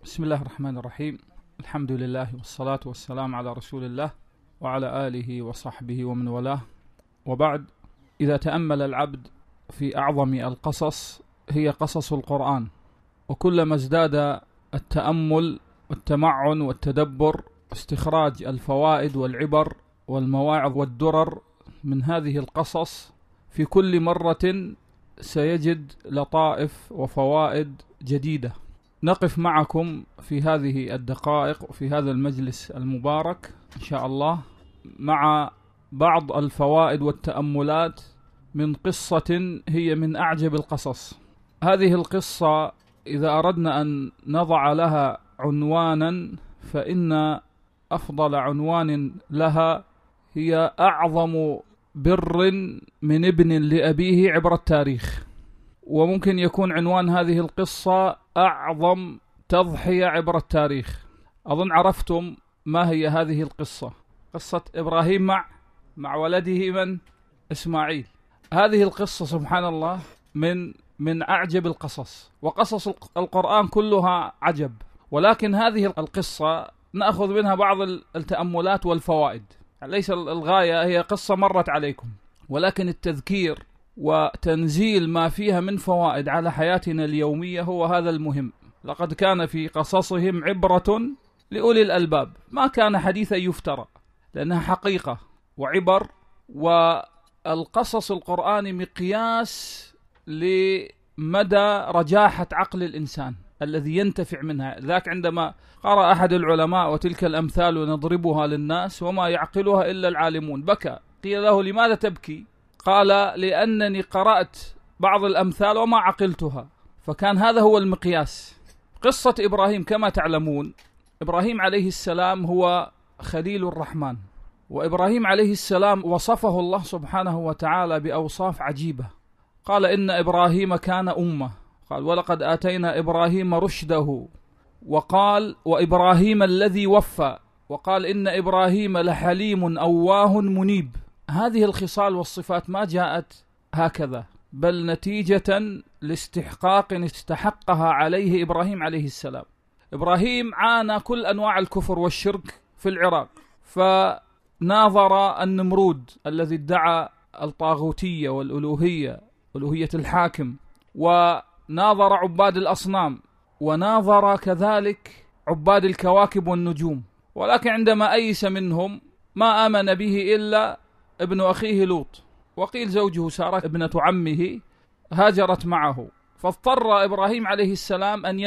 بسم الله الرحمن الرحيم. الحمد لله والصلاة والسلام على رسول الله وعلى آله وصحبه ومن والاه، وبعد. إذا تأمل العبد في أعظم القصص هي قصص القرآن، وكلما ازداد التأمل والتمعن والتدبر استخراج الفوائد والعبر والمواعظ والدرر من هذه القصص، في كل مرة سيجد لطائف وفوائد جديدة. نقف معكم في هذه الدقائق وفي هذا المجلس المبارك إن شاء الله مع بعض الفوائد والتأملات من قصة هي من أعجب القصص. هذه القصة إذا أردنا أن نضع لها عنوانا فإن أفضل عنوان لها هي أعظم بر من ابن لأبيه عبر التاريخ. وممكن يكون عنوان هذه القصة أعظم تضحية عبر التاريخ. أظن عرفتم ما هي هذه القصة، قصة إبراهيم مع ولده من؟ إسماعيل. هذه القصة سبحان الله من أعجب القصص، وقصص القرآن كلها عجب، ولكن هذه القصة نأخذ منها بعض التأملات والفوائد. ليس الغاية هي قصة مرت عليكم، ولكن التذكير وتنزيل ما فيها من فوائد على حياتنا اليومية هو هذا المهم. لقد كان في قصصهم عبرة لأولي الألباب، ما كان حديثا يفترى، لأنها حقيقة وعبر. والقصص القرآن مقياس لمدى رجاحة عقل الإنسان الذي ينتفع منها. ذاك عندما قرأ أحد العلماء وتلك الأمثال نضربها للناس وما يعقلها إلا العالمون، بكى. قيل له لماذا تبكي؟ قال لأنني قرأت بعض الأمثال وما عقلتها. فكان هذا هو المقياس. قصة إبراهيم كما تعلمون، إبراهيم عليه السلام هو خليل الرحمن، وإبراهيم عليه السلام وصفه الله سبحانه وتعالى بأوصاف عجيبة. قال إن إبراهيم كان أمة، قال ولقد آتينا إبراهيم رشده، وقال وإبراهيم الذي وفى، وقال إن إبراهيم لحليم أواه منيب. هذه الخصال والصفات ما جاءت هكذا، بل نتيجة لاستحقاق استحقها عليه إبراهيم عليه السلام. إبراهيم عانى كل أنواع الكفر والشرك في العراق، فناظر النمرود الذي ادعى الطاغوتية والألوهية، ألوهية الحاكم، وناظر عباد الأصنام، وناظر كذلك عباد الكواكب والنجوم. ولكن عندما أيس منهم ما آمن به إلا ابن أخيه لوط، وقيل زوجه سارة ابنة عمه هاجرت معه. فاضطر إبراهيم عليه السلام أن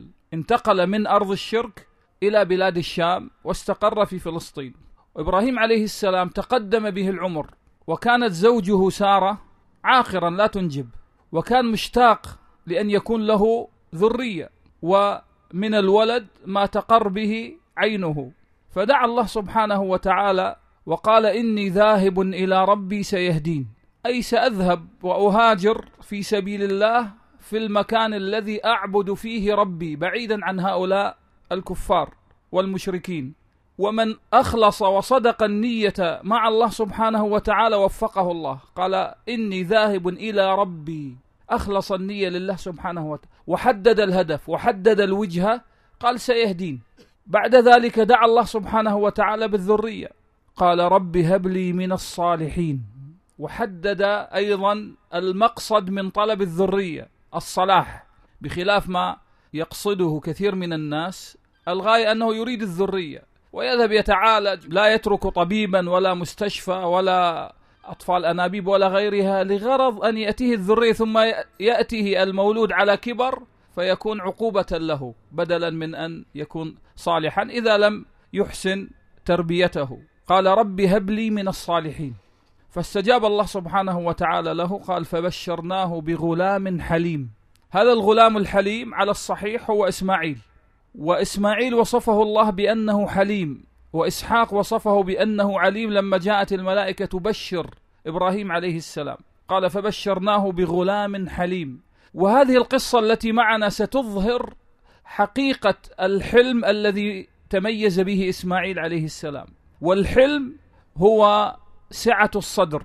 انتقل من أرض الشرك إلى بلاد الشام واستقر في فلسطين. وإبراهيم عليه السلام تقدم به العمر، وكانت زوجه سارة عاقرا لا تنجب، وكان مشتاق لأن يكون له ذرية، ومن الولد ما تقر به عينه. فدعا الله سبحانه وتعالى وقال إني ذاهب إلى ربي سيهدين، أي سأذهب وأهاجر في سبيل الله في المكان الذي أعبد فيه ربي، بعيدا عن هؤلاء الكفار والمشركين. ومن أخلص وصدق النية مع الله سبحانه وتعالى وفقه الله. قال إني ذاهب إلى ربي، أخلص النية لله سبحانه وتعالى، وحدد الهدف وحدد الوجهة، قال سيهدين. بعد ذلك دعا الله سبحانه وتعالى بالذرية، قال رب هب لي من الصالحين، وحدد أيضا المقصد من طلب الذرية الصلاح، بخلاف ما يقصده كثير من الناس. الغاية أنه يريد الذرية ويذهب يتعالج، لا يترك طبيبا ولا مستشفى ولا أطفال أنابيب ولا غيرها، لغرض أن يأتيه الذرية، ثم يأتيه المولود على كبر فيكون عقوبة له، بدلا من أن يكون صالحا إذا لم يحسن تربيته. قال رب هب لي من الصالحين، فاستجاب الله سبحانه وتعالى له. قال فبشرناه بغلام حليم. هذا الغلام الحليم على الصحيح هو إسماعيل، وإسماعيل وصفه الله بأنه حليم، وإسحاق وصفه بأنه عليم لما جاءت الملائكة تبشر إبراهيم عليه السلام. قال فبشرناه بغلام حليم. وهذه القصة التي معنا ستظهر حقيقة الحلم الذي تميز به إسماعيل عليه السلام. والحلم هو سعة الصدر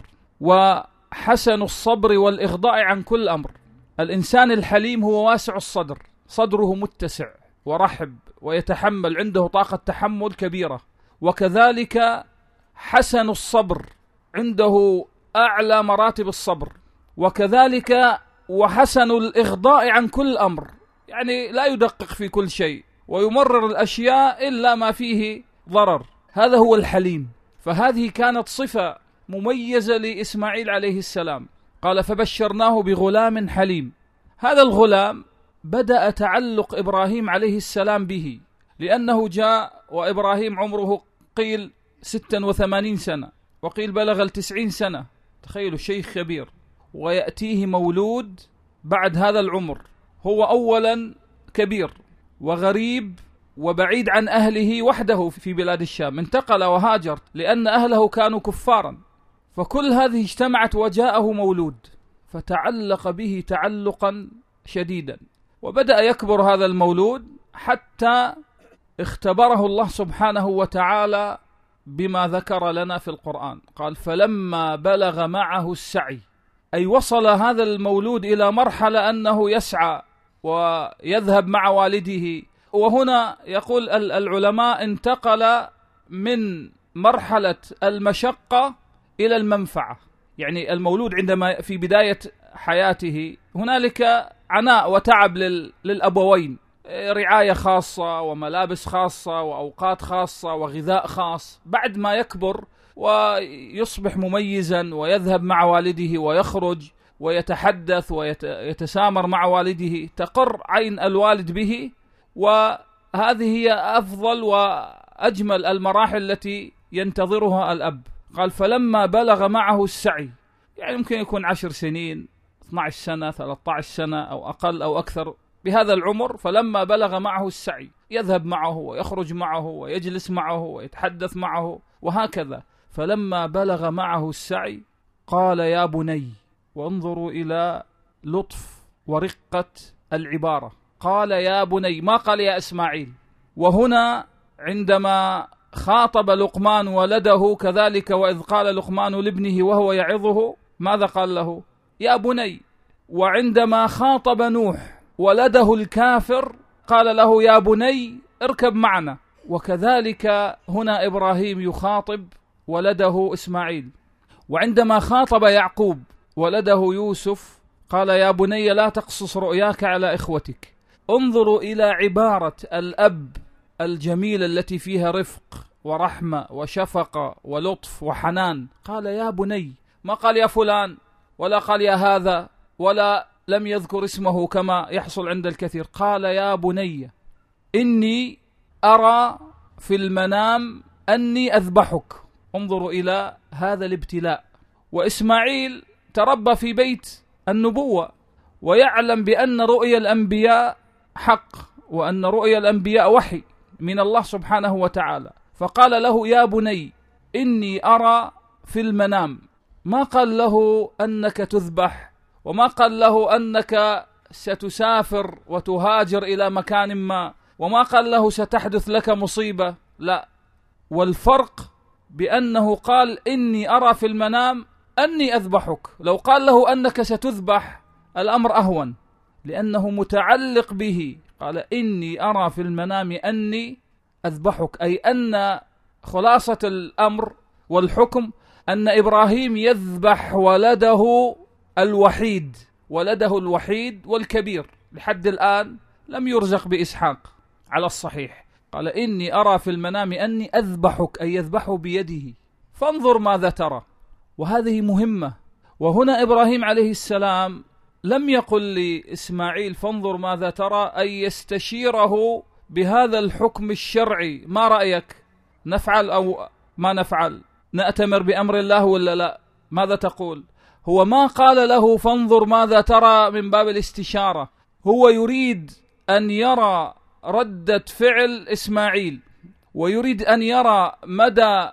وحسن الصبر والإغضاء عن كل أمر. الإنسان الحليم هو واسع الصدر، صدره متسع، ورحب ويتحمل، عنده طاقة تحمل كبيرة. وكذلك حسن الصبر، عنده أعلى مراتب الصبر. وكذلك وحسن الإغضاء عن كل أمر، يعني لا يدقق في كل شيء ويمرر الأشياء إلا ما فيه ضرر. هذا هو الحليم. فهذه كانت صفة مميزة لإسماعيل عليه السلام. قال فبشرناه بغلام حليم. هذا الغلام بدأ تعلق إبراهيم عليه السلام به، لأنه جاء وإبراهيم عمره قيل 86 سنة وقيل بلغ 90 سنة، تخيلوا شيخ كبير، ويأتيه مولود بعد هذا العمر. هو أولا كبير وغريب وبعيد عن أهله وحده في بلاد الشام، انتقل وهاجر لأن أهله كانوا كفارا. فكل هذه اجتمعت وجاءه مولود، فتعلق به تعلقا شديدا، وبدأ يكبر هذا المولود حتى اختبره الله سبحانه وتعالى بما ذكر لنا في القرآن. قال فلما بلغ معه السعي، أي وصل هذا المولود إلى مرحلة أنه يسعى ويذهب مع والده. وهنا يقول العلماء انتقل من مرحلة المشقة إلى المنفعة. يعني المولود عندما في بداية حياته هنالك عناء وتعب للأبوين، رعاية خاصة وملابس خاصة وأوقات خاصة وغذاء خاص. بعد ما يكبر ويصبح مميزا ويذهب مع والده ويخرج ويتحدث ويتسامر مع والده، تقر عين الوالد به، وهذه هي أفضل وأجمل المراحل التي ينتظرها الأب. قال فلما بلغ معه السعي، يعني ممكن يكون 10 سنين، 12 سنة، 13 سنة أو أقل أو أكثر بهذا العمر. فلما بلغ معه السعي، يذهب معه ويخرج معه ويجلس معه ويتحدث معه وهكذا. فلما بلغ معه السعي قال يا بني، وانظروا إلى لطف ورقة العبارة، قال يا بني، ما قال يا إسماعيل. وهنا عندما خاطب لقمان ولده كذلك، وإذ قال لقمان لابنه وهو يعظه، ماذا قال له؟ يا بني. وعندما خاطب نوح ولده الكافر قال له يا بني اركب معنا. وكذلك هنا إبراهيم يخاطب ولده إسماعيل. وعندما خاطب يعقوب ولده يوسف قال يا بني لا تقصص رؤياك على إخوتك. انظروا إلى عبارة الأب الجميلة التي فيها رفق ورحمة وشفقة ولطف وحنان. قال يا بني، ما قال يا فلان ولا قال يا هذا ولا لم يذكر اسمه كما يحصل عند الكثير. قال يا بني إني أرى في المنام أني أذبحك. انظروا إلى هذا الابتلاء. وإسماعيل تربى في بيت النبوة ويعلم بأن رؤيا الأنبياء حق، وأن رؤيا الأنبياء وحي من الله سبحانه وتعالى. فقال له يا بني إني أرى في المنام. ما قال له أنك تذبح، وما قال له أنك ستسافر وتهاجر إلى مكان ما، وما قال له ستحدث لك مصيبة، لا. والفرق بأنه قال إني أرى في المنام أني أذبحك. لو قال له أنك ستذبح الأمر أهون، لأنه متعلق به. قال إني أرى في المنام أني أذبحك، أي أن خلاصة الأمر والحكم أن إبراهيم يذبح ولده الوحيد، ولده الوحيد والكبير. لحد الآن لم يرزق بإسحاق على الصحيح. قال إني أرى في المنام أني أذبحك، أي يذبحه بيده، فانظر ماذا ترى. وهذه مهمة. وهنا إبراهيم عليه السلام لم يقل لإسماعيل فانظر ماذا ترى، أي يستشيره بهذا الحكم الشرعي. ما رأيك، نفعل أو ما نفعل، نأتمر بأمر الله ولا لا، ماذا تقول؟ هو ما قال له فانظر ماذا ترى من باب الاستشارة، هو يريد أن يرى ردة فعل إسماعيل، ويريد أن يرى مدى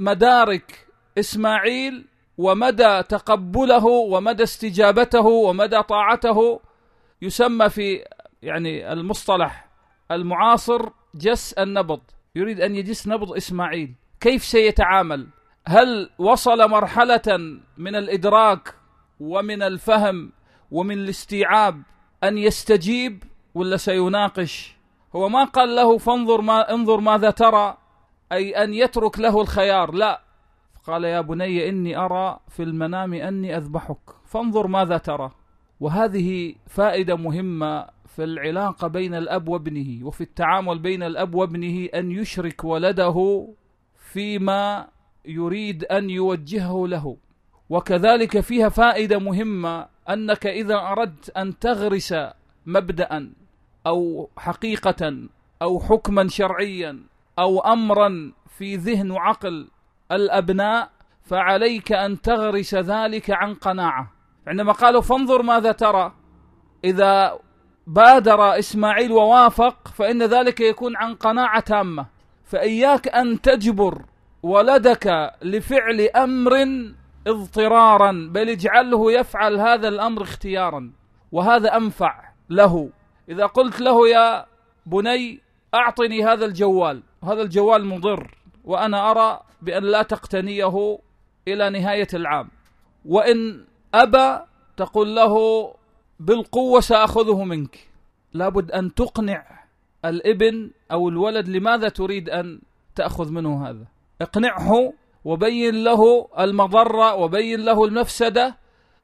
مدارك إسماعيل ومدى تقبله ومدى استجابته ومدى طاعته. يسمى في يعني المصطلح المعاصر جس النبض. يريد أن يجس نبض إسماعيل، كيف سيتعامل؟ هل وصل مرحلة من الإدراك ومن الفهم ومن الاستيعاب أن يستجيب، ولا سيناقش؟ هو ما قال له انظر ماذا ترى، أي أن يترك له الخيار، لا، قال يا بني إني أرى في المنام أني أذبحك فانظر ماذا ترى. وهذه فائدة مهمة في العلاقة بين الأب وابنه، وفي التعامل بين الأب وابنه، أن يشرك ولده فيما يريد أن يوجهه له. وكذلك فيها فائدة مهمة، أنك إذا أردت أن تغرس مبدأ أو حقيقة أو حكما شرعيا أو أمرا في ذهن وعقل الأبناء، فعليك أن تغرس ذلك عن قناعة. عندما قالوا فانظر ماذا ترى، إذا بادر إسماعيل ووافق فإن ذلك يكون عن قناعة تامة. فإياك أن تجبر ولدك لفعل أمر اضطرارا، بل اجعله يفعل هذا الأمر اختيارا، وهذا أنفع له. إذا قلت له يا بني أعطني هذا الجوال، هذا الجوال مضر وأنا أرى بأن لا تقتنيه إلى نهاية العام، وإن أبى تقول له بالقوة سأخذه منك. لابد أن تقنع الابن أو الولد لماذا تريد أن تأخذ منه هذا. اقنعه وبين له المضرة وبين له المفسدة،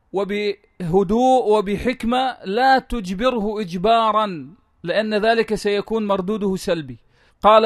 وبهدوء وبحكمة، لا تجبره إجبارا، لأن ذلك سيكون مردوده سلبي. قال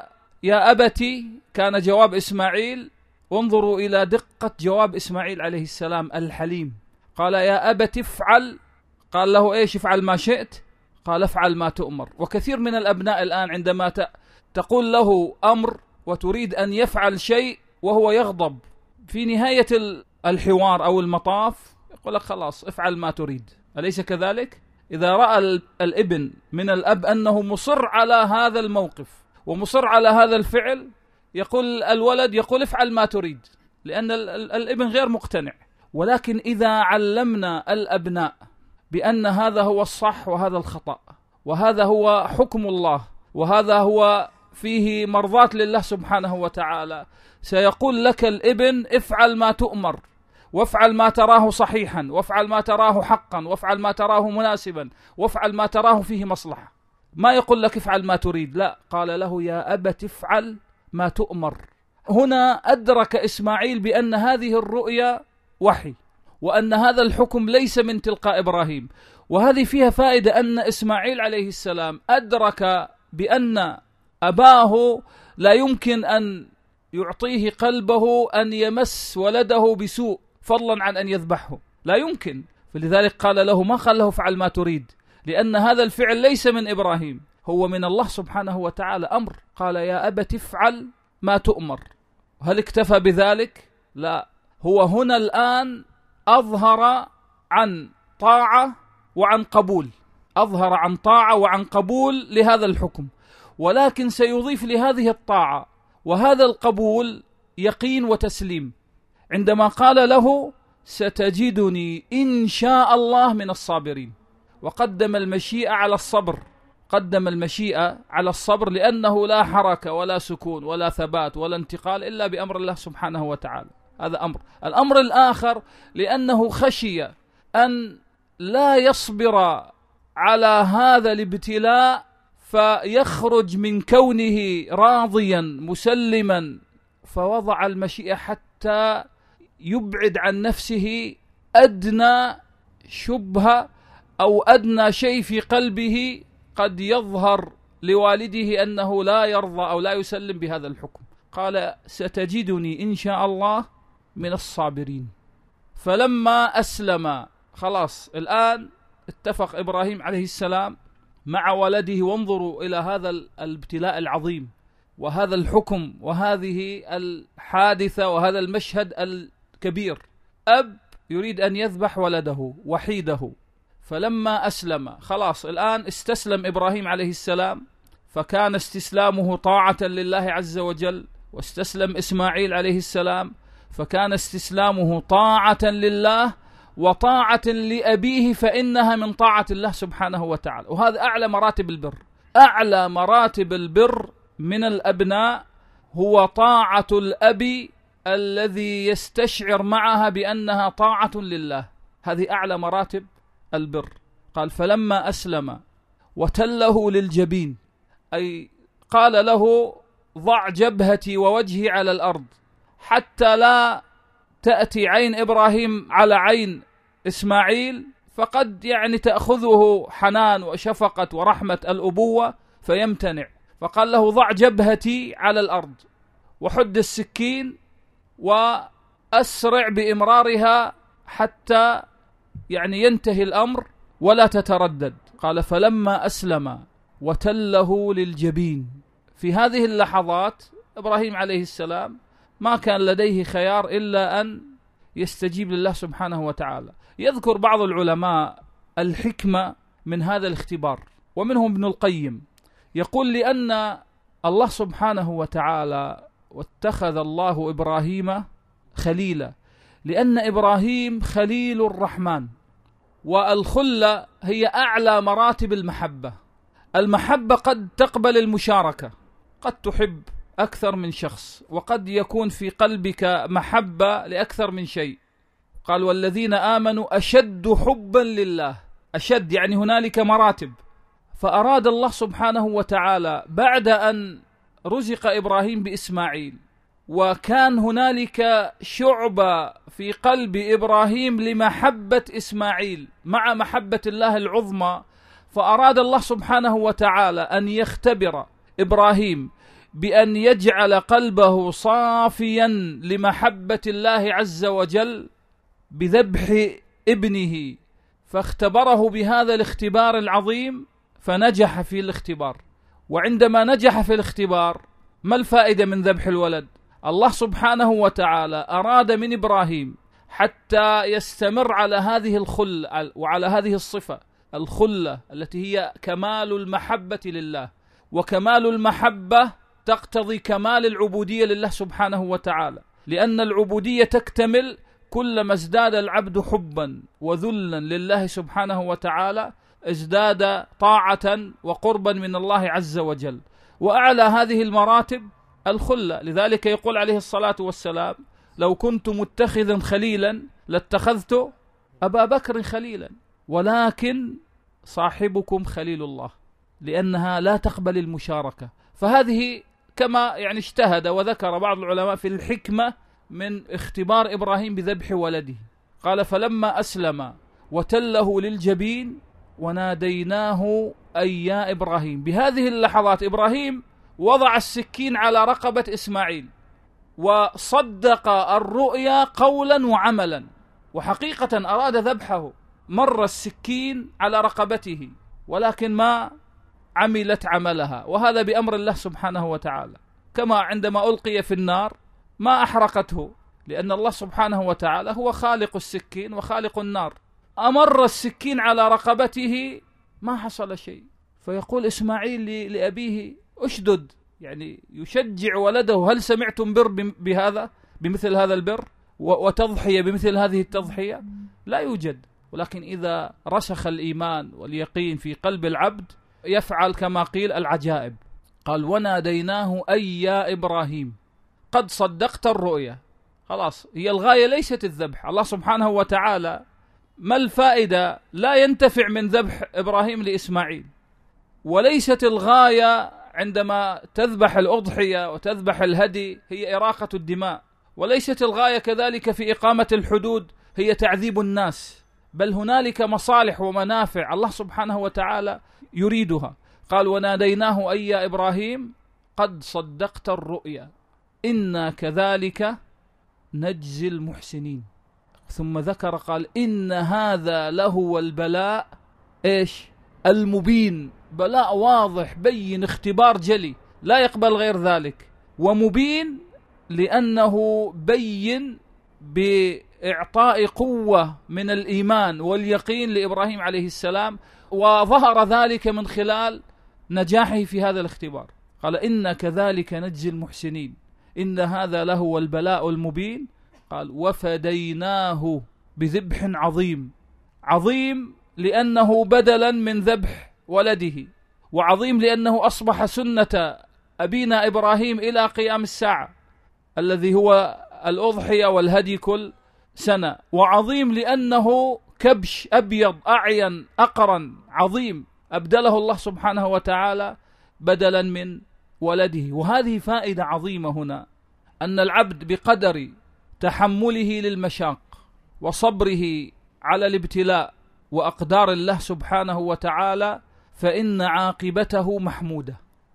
يا أبتي، كان جواب إسماعيل، وانظروا إلى دقة جواب إسماعيل عليه السلام الحليم. قال يا أبت افعل، قال له إيش؟ افعل ما شئت، قال افعل ما تؤمر. وكثير من الأبناء الآن عندما تقول له أمر وتريد أن يفعل شيء وهو يغضب، في نهاية الحوار أو المطاف يقول لك خلاص افعل ما تريد، أليس كذلك؟ إذا رأى الابن من الأب أنه مصر على هذا الموقف ومصر على هذا الفعل، يقول الولد يقول افعل ما تريد، لأن الابن غير مقتنع. ولكن إذا علمنا الأبناء بأن هذا هو الصح وهذا الخطأ، وهذا هو حكم الله، وهذا هو فيه مرضاة لله سبحانه وتعالى، سيقول لك الابن افعل ما تؤمر، وافعل ما تراه صحيحا، وافعل ما تراه حقا، وافعل ما تراه مناسبا، وافعل ما تراه فيه مصلحة. ما يقول لك افعل ما تريد، لا، قال له يا أبت افعل ما تؤمر. هنا أدرك إسماعيل بأن هذه الرؤيا وحي، وأن هذا الحكم ليس من تلقاء إبراهيم. وهذه فيها فائدة، أن إسماعيل عليه السلام أدرك بأن أباه لا يمكن أن يعطيه قلبه أن يمس ولده بسوء فضلا عن أن يذبحه، لا يمكن. فلذلك قال له، ما قال له افعل ما تريد، لأن هذا الفعل ليس من إبراهيم، هو من الله سبحانه وتعالى أمر. قال يا أبت افعل ما تؤمر. هل اكتفى بذلك؟ لا، هو هنا الآن أظهر عن طاعة وعن قبول، أظهر عن طاعة وعن قبول لهذا الحكم، ولكن سيضيف لهذه الطاعة وهذا القبول يقين وتسليم. عندما قال له ستجدني إن شاء الله من الصابرين، وقدم المشيئة على الصبر، قدم المشيئة على الصبر، لأنه لا حركة ولا سكون ولا ثبات ولا انتقال إلا بأمر الله سبحانه وتعالى. هذا أمر. الأمر الآخر لأنه خشي أن لا يصبر على هذا الابتلاء فيخرج من كونه راضيا مسلما، فوضع المشيئة حتى يبعد عن نفسه أدنى شبهة أو أدنى شيء في قلبه قد يظهر لوالده أنه لا يرضى أو لا يسلم بهذا الحكم. قال ستجدني إن شاء الله من الصابرين. فلما أسلم، خلاص الآن اتفق إبراهيم عليه السلام مع ولده، وانظروا إلى هذا الابتلاء العظيم وهذا الحكم وهذه الحادثة وهذا المشهد الكبير. أب يريد أن يذبح ولده وحيده، فلما أسلم، خلاص الآن استسلم إبراهيم عليه السلام، فكان استسلامه طاعة لله عز وجل، واستسلم إسماعيل عليه السلام فكان استسلامه طاعة لله وطاعة لأبيه، فإنها من طاعة الله سبحانه وتعالى. وهذا أعلى مراتب البر. أعلى مراتب البر من الأبناء هو طاعة الأب الذي يستشعر معها بأنها طاعة لله. هذه أعلى مراتب البر. قال فلما أسلم وتله للجبين، أي قال له ضع جبهتي ووجهي على الأرض حتى لا تأتي عين إبراهيم على عين إسماعيل، فقد يعني تأخذه حنان وشفقة ورحمة الأبوة فيمتنع. فقال له ضع جبهتي على الأرض وحد السكين وأسرع بإمرارها حتى يعني ينتهي الأمر ولا تتردد. قال فلما أسلم وتله للجبين. في هذه اللحظات إبراهيم عليه السلام ما كان لديه خيار إلا أن يستجيب لله سبحانه وتعالى. يذكر بعض العلماء الحكمة من هذا الاختبار، ومنهم ابن القيم، يقول لأن الله سبحانه وتعالى واتخذ الله إبراهيم خليلا، لأن إبراهيم خليل الرحمن، والخلة هي أعلى مراتب المحبة. المحبة قد تقبل المشاركة، قد تحب أكثر من شخص، وقد يكون في قلبك محبة لأكثر من شيء. قال والذين آمنوا أشد حبا لله. أشد يعني هنالك مراتب. فأراد الله سبحانه وتعالى بعد أن رزق إبراهيم بإسماعيل، وكان هنالك شعبة في قلب إبراهيم لمحبة إسماعيل مع محبة الله العظمى، فأراد الله سبحانه وتعالى أن يختبر إبراهيم بأن يجعل قلبه صافيا لمحبة الله عز وجل بذبح ابنه، فاختبره بهذا الاختبار العظيم فنجح في الاختبار. وعندما نجح في الاختبار ما الفائدة من ذبح الولد؟ الله سبحانه وتعالى أراد من إبراهيم حتى يستمر على هذه الخلة وعلى هذه الصفة، الخلة التي هي كمال المحبة لله، وكمال المحبة تقتضي كمال العبودية لله سبحانه وتعالى، لأن العبودية تكتمل كلما ازداد العبد حبا وذلا لله سبحانه وتعالى، ازداد طاعة وقربا من الله عز وجل. وأعلى هذه المراتب الخلة. لذلك يقول عليه الصلاة والسلام لو كنت متخذا خليلا لاتخذت أبا بكر خليلا، ولكن صاحبكم خليل الله، لأنها لا تقبل المشاركة. فهذه كما يعني اجتهد وذكر بعض العلماء في الحكمة من اختبار إبراهيم بذبح ولده. قال فلما أسلم وتله للجبين وناديناه أي يا إبراهيم. بهذه اللحظات إبراهيم وضع السكين على رقبة إسماعيل وصدق الرؤيا قولا وعملا، وحقيقة أراد ذبحه. مر السكين على رقبته ولكن ما عملت عملها، وهذا بأمر الله سبحانه وتعالى. كما عندما ألقي في النار ما أحرقته، لأن الله سبحانه وتعالى هو خالق السكين وخالق النار. أمر السكين على رقبته ما حصل شيء. فيقول إسماعيل لأبيه أشدد، يعني يشجع ولده، هل سمعتم بر بهذا بمثل هذا البر وتضحية بمثل هذه التضحية؟ لا يوجد. ولكن إذا رسخ الإيمان واليقين في قلب العبد يفعل كما قيل العجائب. قال وناديناه أي يا إبراهيم قد صدقت الرؤيا. خلاص، هي الغاية ليست الذبح. الله سبحانه وتعالى ما الفائدة؟ لا ينتفع من ذبح إبراهيم لإسماعيل. وليست الغاية عندما تذبح الأضحية وتذبح الهدي هي إراقة الدماء، وليست الغاية كذلك في إقامة الحدود هي تعذيب الناس، بل هنالك مصالح ومنافع الله سبحانه وتعالى يريدها. قال وناديناه أي يا إبراهيم قد صدقت الرؤيا إنا كذلك نجزي المحسنين. ثم ذكر قال إن هذا لهو البلاء إيش؟ المبين. بلاء واضح بين، اختبار جلي لا يقبل غير ذلك. ومبين لأنه بين بإعطاء قوة من الإيمان واليقين لإبراهيم عليه السلام، وظهر ذلك من خلال نجاحه في هذا الاختبار. قال إن كذلك نجزي المحسنين إن هذا لهو البلاء المبين. قال وفديناه بذبح عظيم. عظيم لأنه بدلا من ذبح ولده، وعظيم لأنه أصبح سنة أبينا إبراهيم إلى قيام الساعة الذي هو الأضحية والهدي كل سنة، وعظيم لأنه كبش أبيض أعين أقرن عظيم أبدله الله سبحانه وتعالى بدلا من ولده. وهذه فائدة عظيمة هنا، أن العبد بقدر تحمله للمشاق وصبره على الابتلاء وأقدار الله سبحانه وتعالى فإن عاقبته محمودة،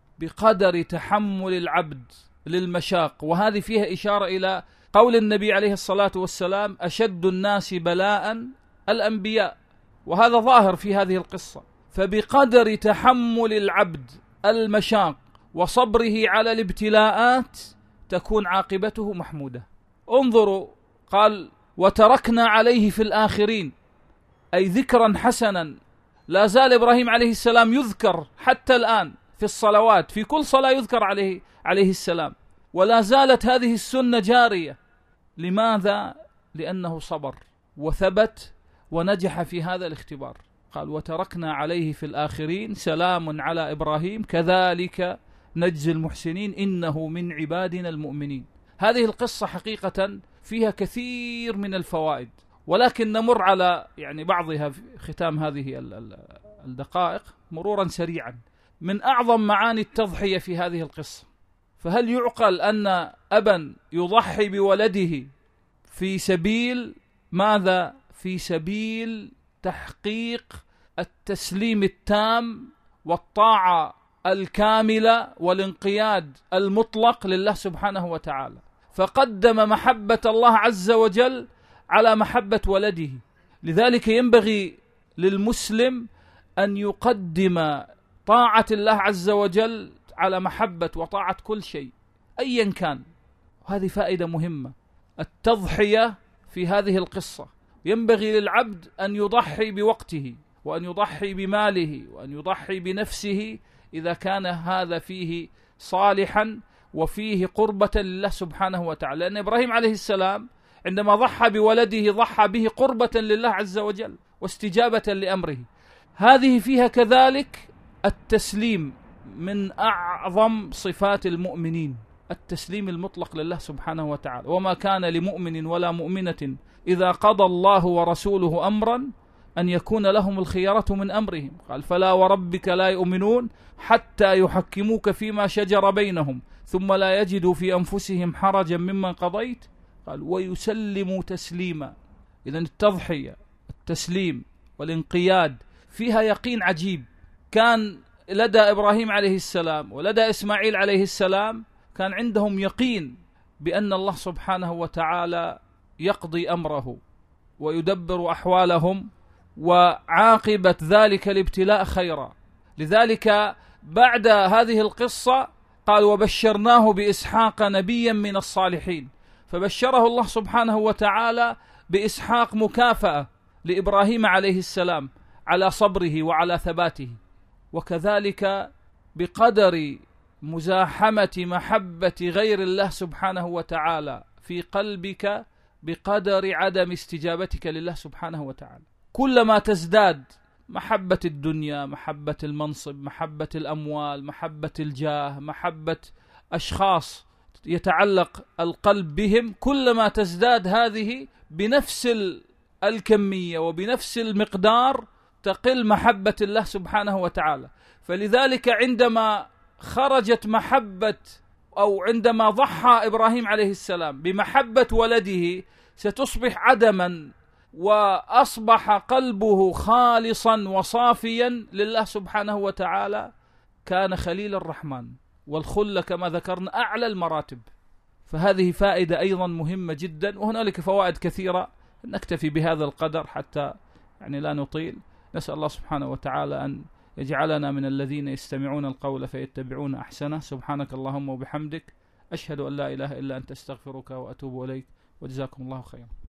بقدر تحمل العبد للمشاق. وهذه فيها إشارة إلى قول النبي عليه الصلاة والسلام: أشد الناس بلاء الأنبياء، وهذا ظاهر في هذه القصة. فبقدر تحمل العبد المشاق وصبره على الابتلاءات تكون عاقبته محمودة. انظروا، قال: وتركنا عليه في الآخرين، أي ذكرا حسنا. لا زال إبراهيم عليه السلام يذكر حتى الآن في الصلوات، في كل صلاة يذكر عليه السلام، ولا زالت هذه السنة جارية. لماذا؟ لأنه صبر وثبت ونجح في هذا الاختبار. قال: وتركنا عليه في الآخرين سلام على إبراهيم كذلك نجزي المحسنين إنه من عبادنا المؤمنين. هذه القصة حقيقة فيها كثير من الفوائد، ولكن نمر على بعضها في ختام هذه الدقائق مرورا سريعا. من أعظم معاني التضحية في هذه القصة، فهل يعقل أن أبا يضحي بولده في سبيل ماذا؟ في سبيل تحقيق التسليم التام والطاعة الكاملة والانقياد المطلق لله سبحانه وتعالى، فقدم محبة الله عز وجل على محبة ولده. لذلك ينبغي للمسلم أن يقدم طاعة الله عز وجل على محبة وطاعة كل شيء أيا كان. وهذه فائدة مهمة، التضحية في هذه القصة. ينبغي للعبد أن يضحي بوقته، وأن يضحي بماله، وأن يضحي بنفسه إذا كان هذا فيه صالحا وفيه قربة لله سبحانه وتعالى. لأن إبراهيم عليه السلام عندما ضحى بولده ضحى به قربة لله عز وجل واستجابة لأمره. هذه فيها كذلك التسليم، من أعظم صفات المؤمنين، التسليم المطلق لله سبحانه وتعالى. وما كان لمؤمن ولا مؤمنة إذا قضى الله ورسوله أمرا أن يكون لهم الخيرة من أمرهم. قال: فلا وربك لا يؤمنون حتى يحكموك فيما شجر بينهم ثم لا يجدوا في أنفسهم حرجا ممن قضيت. قال: ويسلموا تسليما. إذن التضحية، التسليم والانقياد فيها يقين عجيب. كان لدى إبراهيم عليه السلام ولدى إسماعيل عليه السلام كان عندهم يقين بأن الله سبحانه وتعالى يقضي أمره ويدبر أحوالهم، وعاقبة ذلك الابتلاء خيرا. لذلك بعد هذه القصة قال: وبشرناه بإسحاق نبيا من الصالحين. فبشره الله سبحانه وتعالى بإسحاق مكافأة لإبراهيم عليه السلام على صبره وعلى ثباته. وكذلك بقدر مزاحمة محبة غير الله سبحانه وتعالى في قلبك بقدر عدم استجابتك لله سبحانه وتعالى. كلما تزداد محبة الدنيا، محبة المنصب، محبة الأموال، محبة الجاه، محبة أشخاص يتعلق القلب بهم، كلما تزداد هذه بنفس الكمية وبنفس المقدار تقل محبة الله سبحانه وتعالى. فلذلك عندما خرجت محبة، أو عندما ضحى إبراهيم عليه السلام بمحبة ولده، ستصبح عدما، وأصبح قلبه خالصا وصافيا لله سبحانه وتعالى. كان خليل الرحمن، والخلة كما ذكرنا أعلى المراتب. فهذه فائدة أيضا مهمة جدا، وهنالك فوائد كثيرة. نكتفي بهذا القدر حتى لا نطيل. نسأل الله سبحانه وتعالى أن يجعلنا من الذين يستمعون القول فيتبعون أحسنه. سبحانك اللهم وبحمدك، أشهد أن لا إله إلا أنت، أستغفرك وأتوب إليك، وجزاكم الله خيرا.